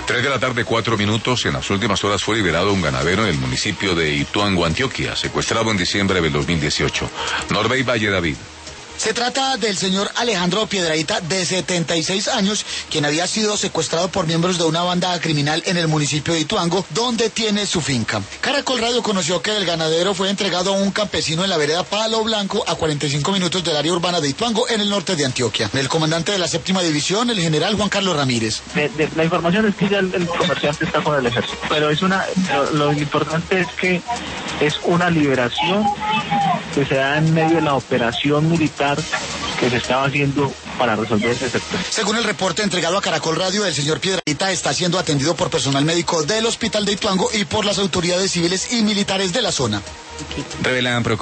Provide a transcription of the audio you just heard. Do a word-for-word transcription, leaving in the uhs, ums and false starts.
Tres de la tarde, cuatro minutos. En las últimas horas fue liberado un ganadero en el municipio de Ituango, Antioquia, secuestrado en diciembre del dos mil dieciocho. Norbey Valle David. Se trata del señor Alejandro Piedradita, de setenta y seis años, quien había sido secuestrado por miembros de una banda criminal en el municipio de Ituango, donde tiene su finca. Caracol Radio conoció que el ganadero fue entregado a un campesino en la vereda Palo Blanco, a cuarenta y cinco minutos del área urbana de Ituango, en el norte de Antioquia. El comandante de la séptima división, el general Juan Carlos Ramírez. De, de, la información es que ya el, el comerciante está con el ejército, pero es una, lo, lo importante es que es una liberación que se da en medio de la operación militar que se estaba haciendo para resolver ese sector. Según el reporte entregado a Caracol Radio, el señor Piedradita está siendo atendido por personal médico del hospital de Ituango y por las autoridades civiles y militares de la zona. Revelan